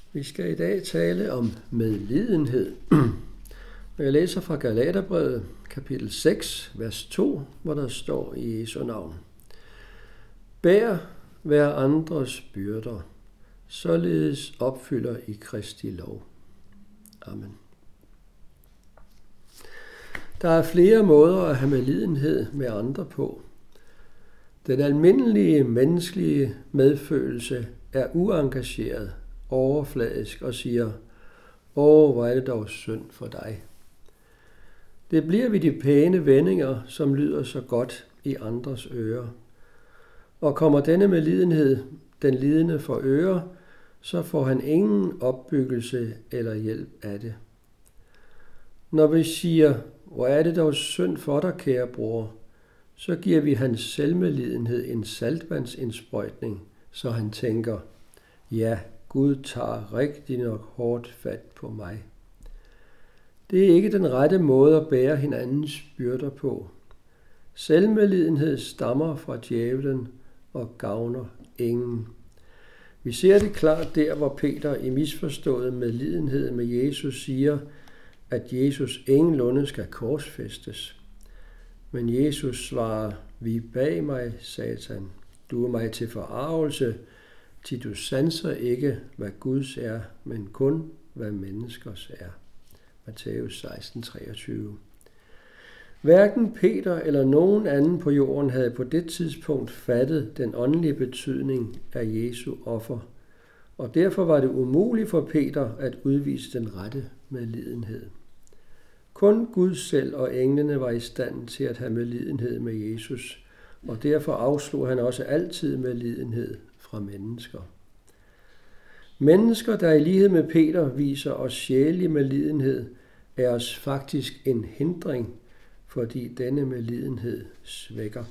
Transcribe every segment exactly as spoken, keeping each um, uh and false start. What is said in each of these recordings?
Vi skal i dag tale om medlidenhed. Jeg læser fra Galaterbrevet, kapitel seks, vers to, hvor der står i Jesu navn: Bær hver andres byrder, således opfylder I Kristi lov. Amen. Der er flere måder at have medlidenhed med andre på. Den almindelige menneskelige medfølelse er uengageret, overfladisk og siger: Åh, hvor er det dog synd for dig. Det bliver ved de pæne vendinger, som lyder så godt i andres ører. Og kommer denne medlidenhed den lidende for øre, så får han ingen opbyggelse eller hjælp af det. Når vi siger: Hvor er det dog synd for dig, kære bror, så giver vi hans selvmedlidenhed en saltvandsindsprøjtning, så han tænker: ja, Gud tager rigtig nok hårdt fat på mig. Det er ikke den rette måde at bære hinandens byrder på. Selvmedlidenhed stammer fra djævlen og gavner ingen. Vi ser det klart der, hvor Peter i misforstået medlidenhed med Jesus siger, at Jesus ingenlunde skal korsfæstes. Men Jesus svarer: Vi bag mig, Satan. Du er mig til forargelse, til du sanser ikke, hvad Guds er, men kun, hvad menneskers er. Matthæus seksten, treogtyve. Hverken Peter eller nogen anden på jorden havde på det tidspunkt fattet den åndelige betydning af Jesu offer, og derfor var det umuligt for Peter at udvise den rette medlidenhed. Kun Gud selv og englene var i stand til at have medlidenhed med Jesus, og derfor afslog han også altid medlidenhed fra mennesker. Mennesker, der i lighed med Peter viser os sjælelig medlidenhed, er os faktisk en hindring, fordi denne medlidenhed svækker.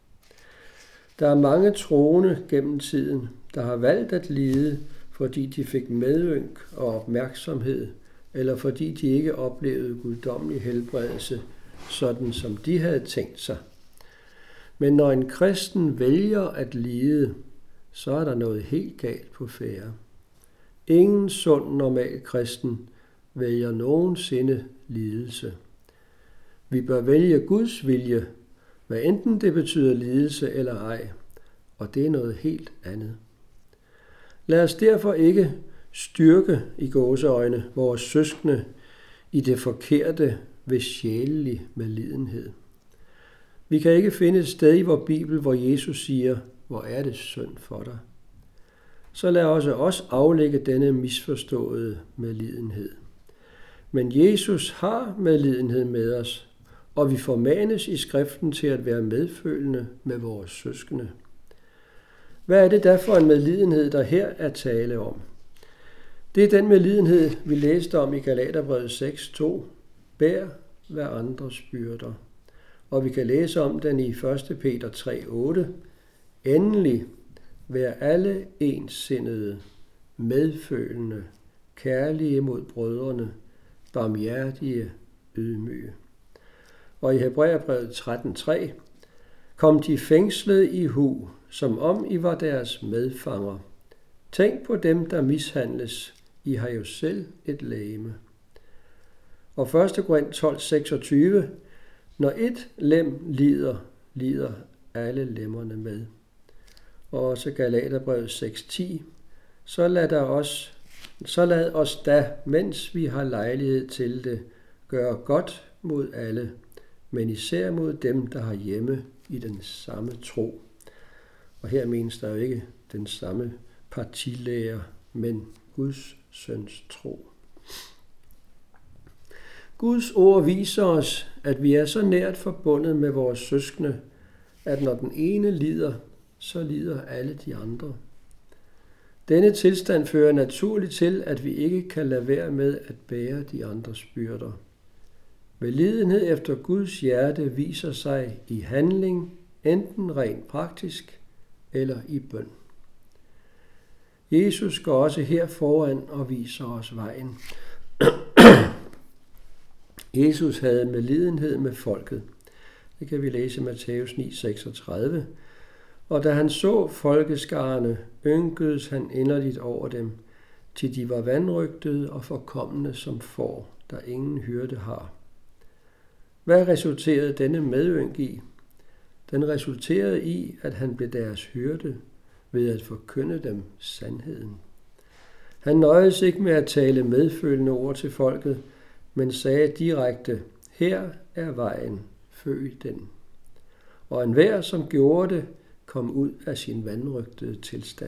Der er mange troende gennem tiden, der har valgt at lide, fordi de fik medynk og opmærksomhed, eller fordi de ikke oplevede guddommelig helbredelse, sådan som de havde tænkt sig. Men når en kristen vælger at lide, så er der noget helt galt på færde. Ingen sund normal kristen vælger nogensinde lidelse. Vi bør vælge Guds vilje, hvad enten det betyder lidelse eller ej, og det er noget helt andet. Lad os derfor ikke styrke i gåseøjne vores søskende i det forkerte ved sjælelig medlidenhed. Vi kan ikke finde et sted i vor Bibel, hvor Jesus siger: Hvor er det synd for dig. Så lad også os aflægge denne misforståede medlidenhed. Men Jesus har medlidenhed med os, og vi formanes i skriften til at være medfølende med vores søskende. Hvad er det da for en medlidenhed, der her er tale om? Det er den medlidenhed, vi læste om i Galaterbrevet seks, to. Bær hver andres byrder. Og vi kan læse om den i første Peter tre, otte. Endelig, vær alle ensindede, medfølende, kærlige mod brødrene, barmhjertige, ydmyge. Og i Hebræerbrevet tretten, tre. Kom de fængslede i hu, som om I var deres medfanger. Tænk på dem, der mishandles. I har jo selv et legeme. Og første Korinther tolv, seksogtyve. Når et lem lider, lider alle lemmerne med. Og også Galaterbrevet seks, ti. Så lad, der os, så lad os da, mens vi har lejlighed til det, gøre godt mod alle, men især mod dem, der har hjemme i den samme tro. Og her menes der jo ikke den samme partilærer, men Guds søns tro. Guds ord viser os, at vi er så nært forbundet med vores søskende, at når den ene lider, så lider alle de andre. Denne tilstand fører naturligt til, at vi ikke kan lade være med at bære de andres byrder. Medlidenhed efter Guds hjerte viser sig i handling, enten rent praktisk eller i bøn. Jesus går også her foran og viser os vejen. Jesus havde medlidenhed med folket. Det kan vi læse i Matthæus ni, seksogtredive. Og da han så folkeskarne, ynkedes han inderligt over dem, til de var vanrøgtede og forkomne som får, der ingen hyrde har. Hvad resulterede denne medynk i? Den resulterede i, at han blev deres hyrde ved at forkynde dem sandheden. Han nøjedes ikke med at tale medfølende ord til folket, men sagde direkte, her er vejen, følg den. Og enhver, som gjorde det, kom ud af sin vanrøgtede tilstand.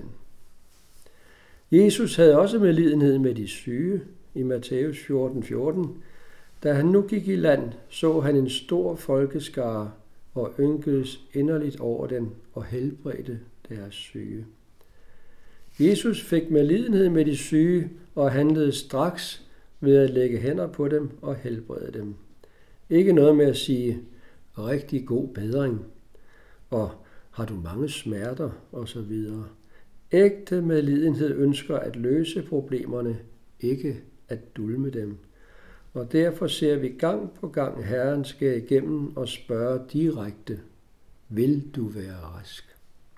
Jesus havde også medlidenhed med de syge i Matthæus fjorten fjorten. Da han nu gik i land, så han en stor folkeskare og ynkedes inderligt over den og helbredte deres syge. Jesus fik medlidenhed med de syge og handlede straks ved at lægge hænder på dem og helbrede dem. Ikke noget med at sige, rigtig god bedring, og har du mange smerter osv. Ægte medlidenhed ønsker at løse problemerne, ikke at dulme dem. Og derfor ser vi gang på gang Herren skære igennem og spørge direkte, vil du være rask?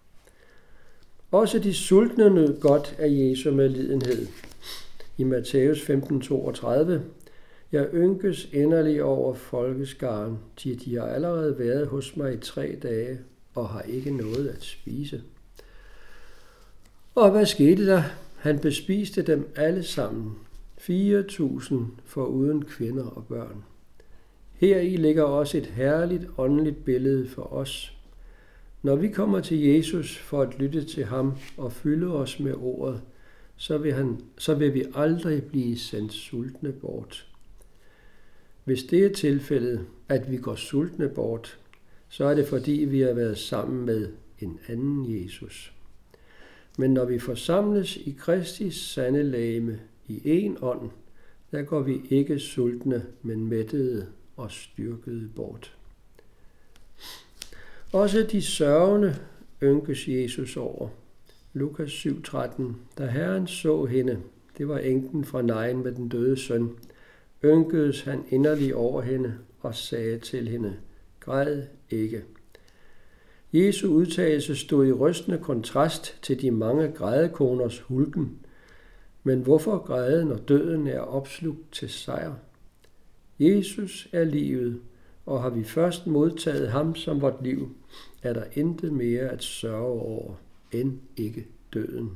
Også de sultne nød godt af Jesu medlidenhed. I Matthæus femten toogtredive, jeg ynkes inderligt over folkeskaren, til de har allerede været hos mig i tre dage og har ikke noget at spise. Og hvad skete der? Han bespiste dem alle sammen, fire tusind foruden kvinder og børn. Heri ligger også et herligt åndeligt billede for os. Når vi kommer til Jesus for at lytte til ham og fylde os med ordet, så vil, han, så vil vi aldrig blive sendt sultne bort. Hvis det er tilfældet, at vi går sultne bort, så er det fordi, vi har været sammen med en anden Jesus. Men når vi forsamles i Kristi sande legeme i en ånd, der går vi ikke sultne, men mættede og styrkede bort. Også de sørgende ynkes Jesus over. Lukas syv tretten. Da Herren så hende, det var enken fra Nain med den døde søn, ynkedes han inderligt over hende og sagde til hende, græd ikke. Jesu udtalelse stod i rystende kontrast til de mange grædekoners hulken. Men hvorfor græde, når døden er opslugt til sejr? Jesus er livet, og har vi først modtaget ham som vort liv, er der intet mere at sørge over, end ikke døden.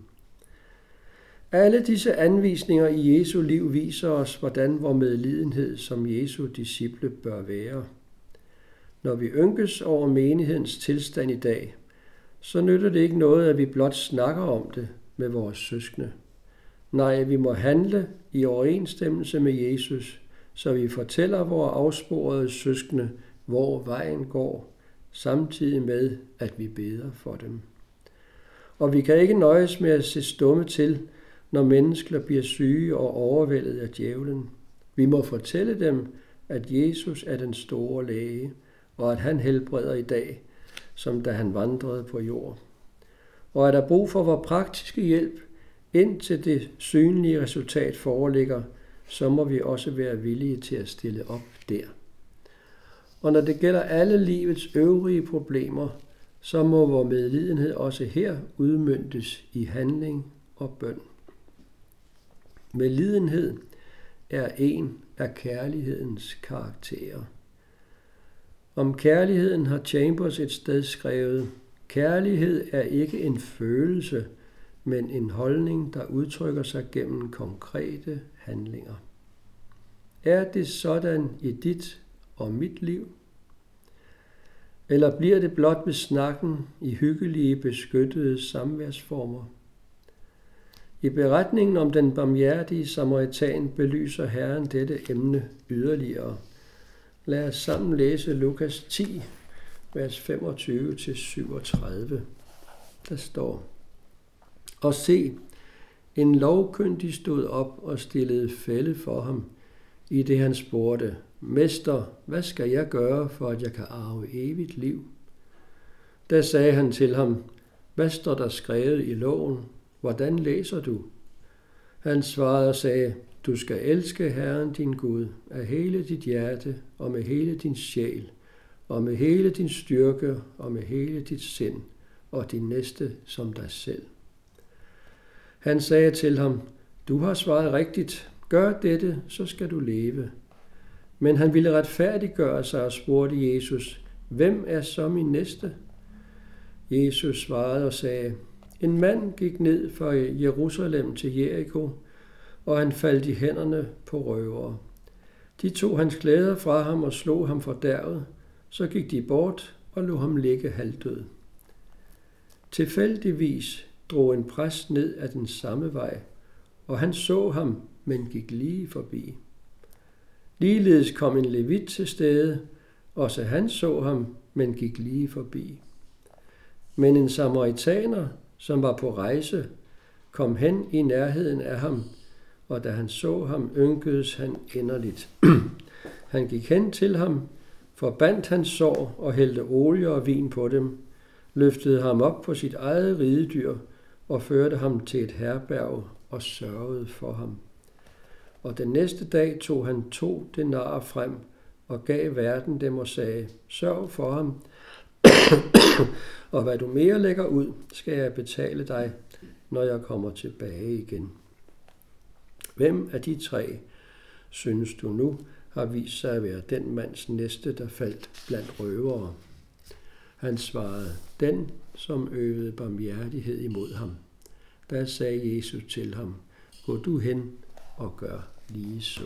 Alle disse anvisninger i Jesu liv viser os, hvordan vor medlidenhed som Jesu disciple bør være. Når vi ynkes over menighedens tilstand i dag, så nytter det ikke noget, at vi blot snakker om det med vores søskende. Nej, vi må handle i overensstemmelse med Jesus, så vi fortæller vores afsporede søskende, hvor vejen går, samtidig med, at vi beder for dem. Og vi kan ikke nøjes med at se stumme til, når mennesker bliver syge og overvældet af djævlen. Vi må fortælle dem, at Jesus er den store læge, og at han helbreder i dag, som da han vandrede på jord. Og er der brug for vores praktiske hjælp, indtil det synlige resultat foreligger, så må vi også være villige til at stille op der. Og når det gælder alle livets øvrige problemer, så må vores medlidenhed også her udmøntes i handling og bøn. Medlidenhed er en af kærlighedens karakterer. Om kærligheden har Chambers et sted skrevet, kærlighed er ikke en følelse, men en holdning, der udtrykker sig gennem konkrete handlinger. Er det sådan i dit og mit liv? Eller bliver det blot ved snakken i hyggelige, beskyttede samværsformer? I beretningen om den barmhjertige samaritan belyser Herren dette emne yderligere. Lad os sammen læse Lukas ti, vers femogtyve til syvogtredive. Der står, og se, en lovkyndig stod op og stillede fælde for ham, i det han spurgte, Mester, hvad skal jeg gøre, for at jeg kan arve evigt liv? Da sagde han til ham, hvad står der skrevet i loven? Hvordan læser du? Han svarede og sagde, du skal elske Herren din Gud af hele dit hjerte og med hele din sjæl, og med hele din styrke og med hele dit sind, og din næste som dig selv. Han sagde til ham, Du har svaret rigtigt. Gør dette, så skal du leve. Men han ville retfærdiggøre sig og spurgte Jesus, hvem er så min næste? Jesus svarede og sagde, en mand gik ned fra Jerusalem til Jericho, og han faldt i hænderne på røvere. De tog hans klæder fra ham og slog ham fordærvet, så gik de bort og lod ham ligge halvdød. Tilfældigvis drog en præst ned ad den samme vej, og han så ham, men gik lige forbi. Ligeledes kom en levit til stede, også han så ham, men gik lige forbi. Men en samaritaner, som var på rejse, kom hen i nærheden af ham, og da han så ham, ynkedes han inderligt. Han gik hen til ham, forbandt hans sår og hældte olie og vin på dem, løftede ham op på sit eget ridedyr og førte ham til et herberg og sørgede for ham. Og den næste dag tog han to denarer frem og gav verden dem og sagde, sørg for ham, og hvad du mere lægger ud, skal jeg betale dig, når jeg kommer tilbage igen. Hvem af de tre, synes du nu, har vist sig at være den mands næste, der faldt blandt røvere? Han svarede, den, som øvede barmhjertighed imod ham. Da sagde Jesus til ham, gå du hen og gør lige så.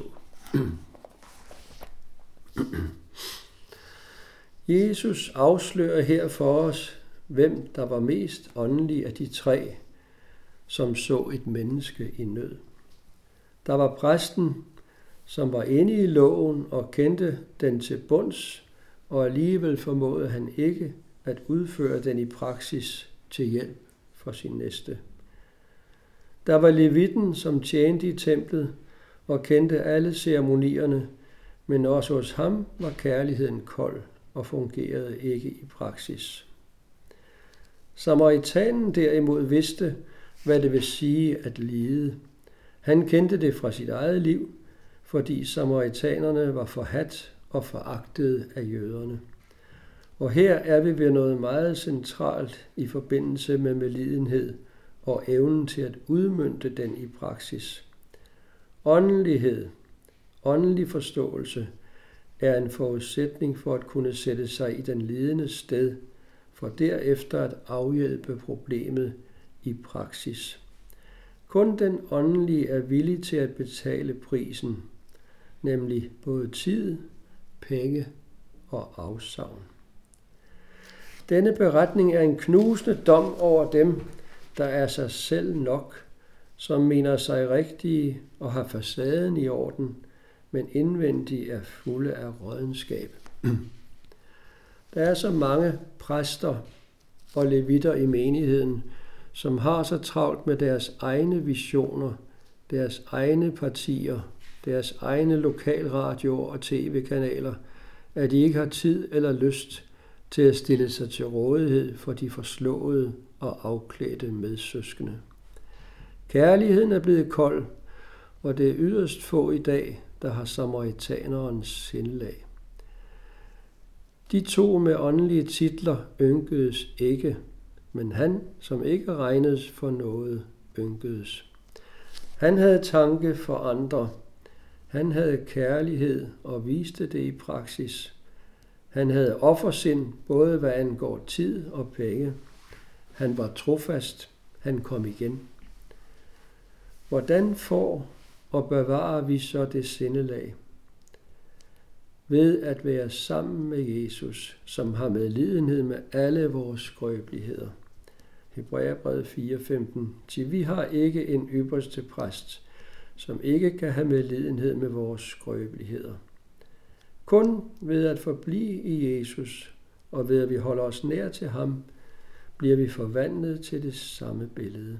Jesus afslører her for os, hvem der var mest åndelig af de tre, som så et menneske i nød. Der var præsten, som var inde i loven og kendte den til bunds, og alligevel formåede han ikke at udføre den i praksis til hjælp for sin næste. Der var levitten, som tjente i templet og kendte alle ceremonierne, men også hos ham var kærligheden kold og fungerede ikke i praksis. Samaritanen derimod vidste, hvad det vil sige at lide. Han kendte det fra sit eget liv, fordi samaritanerne var forhadt og foragtede af jøderne. Og her er vi ved noget meget centralt i forbindelse med medlidenhed og evnen til at udmønte den i praksis. Åndelighed, åndelig forståelse, er en forudsætning for at kunne sætte sig i den lidendes sted, for derefter at afhjælpe problemet i praksis. Kun den åndelige er villig til at betale prisen, nemlig både tid, penge og afsavn. Denne beretning er en knusende dom over dem, der er sig selv nok, som mener sig rigtige og har facaden i orden, men indvendigt er fulde af rådenskab. Der er så mange præster og levitter i menigheden, som har så travlt med deres egne visioner, deres egne partier, deres egne lokalradioer og tv-kanaler, at de ikke har tid eller lyst til at stille sig til rådighed for de forslåede og afklædte medsøskende. Kærligheden er blevet kold, og det er yderst få i dag, der har samaritanerens sindelag. De to med åndelige titler ynkedes ikke, men han, som ikke regnedes for noget, ynkedes. Han havde tanke for andre. Han havde kærlighed og viste det i praksis. Han havde offersind, både hvad angår tid og penge. Han var trofast. Han kom igen. Hvordan får og bevarer vi så det sindelag? Ved at være sammen med Jesus, som har medlidenhed med alle vores skrøbeligheder. Hebræerbrevet fire femten. Til vi har ikke en ypperste præst, som ikke kan have medlidenhed med vores skrøbeligheder. Kun ved at forblive i Jesus, og ved at vi holder os nær til ham, bliver vi forvandlet til det samme billede.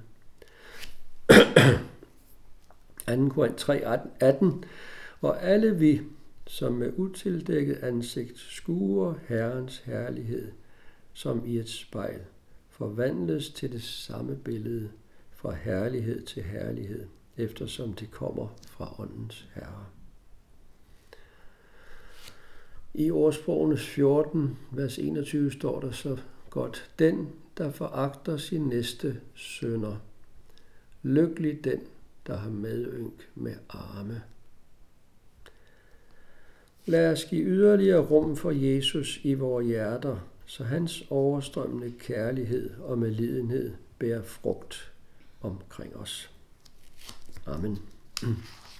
anden Korinther tre atten. Og alle vi, som med utildækket ansigt skuer Herrens herlighed, som i et spejl, forvandles til det samme billede fra herlighed til herlighed, eftersom det kommer fra åndens Herre. I ordsprogenes fjorten, vers enogtyve står der så godt, den, der foragter sin næste synder. Lykkelig den, der har medynk med arme. Lad os give yderligere rum for Jesus i vores hjerter, så hans overstrømmende kærlighed og medlidenhed bærer frugt omkring os. Amen.